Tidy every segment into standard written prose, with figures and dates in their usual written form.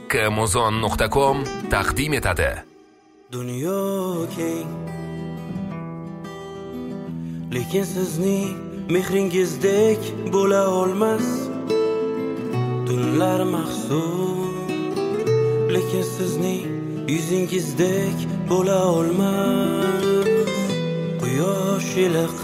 kmuzon.com taqdim etadi. Dunyo keng, lekin sizning mehringizdek bo'la olmas. Tunlar mahzun, lekin sizning yuzingizdek bo'la olmas. Quyosh iliq,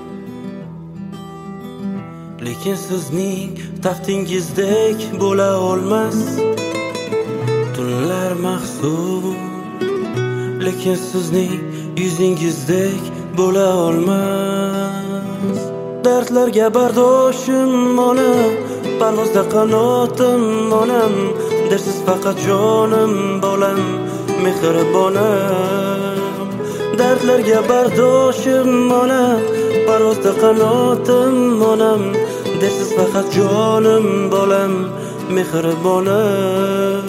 lekin sizning taftingizdek bo'la olmas. Tunlar mahzun, lekin sizning yuzingizdek bo'la olmas. Dardlarga bardoshim onam, parvozda qanotim onam, dersiz faqat jonim bolam, mehribonam. Dardlarga bardoshim onam, parvozda qanotim onam, dersiz faqat jonim bolam, mehribonam.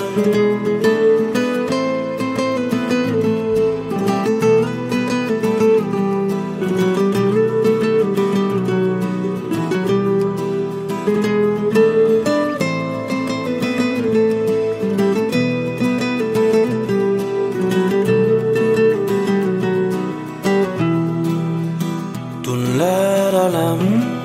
Tunlar alam,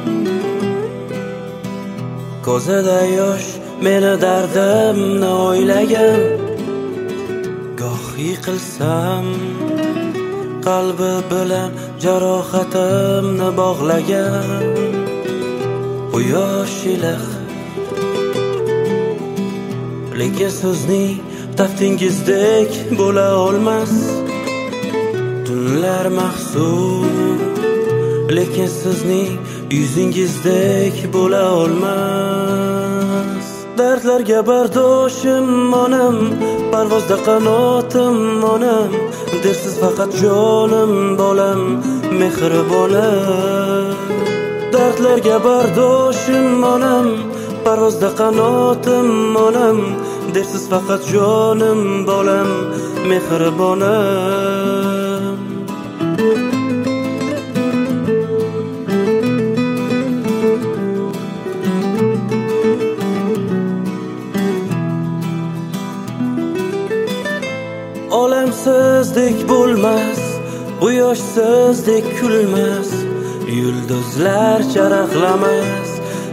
ko'zida yosh, meni dardimni o'ylagan. Goh yiqilsam, qalbi bilan jarohatimni bog'lagan. Quyosh iliq, lekin sizning taftingizdek bo'la olmas. Tunlar mahzun, lekin sizning yuzingizdek bo'la olmas. Dardlarga bardoshim onam, parvozda qanotim onam, dersiz faqat jonim bolam, mehribonam. Dardlarga bardoshim onam, parvozda qanotim onam, dersiz faqat jonim bolam, mehribonam. Olam sizdek bo'lmas, bu yosh sizdek kulmas, yulduzlar charaqlamas.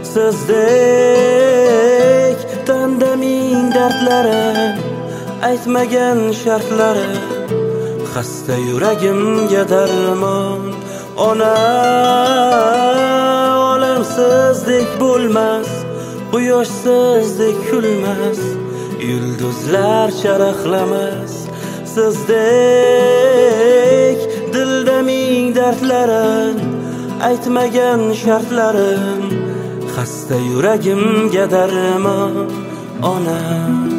Sizdek tanda ming dardlarim, aytmagan shartlarim, xasta yuragimga darmon. Ona, olam sizdek bo'lmas, bu yosh sizdek kulmas, yulduzlar charaqlamas. Sizdek dilda ming dardlarim, aytmagan shartlarim, xasta yuragimga darmon. Onam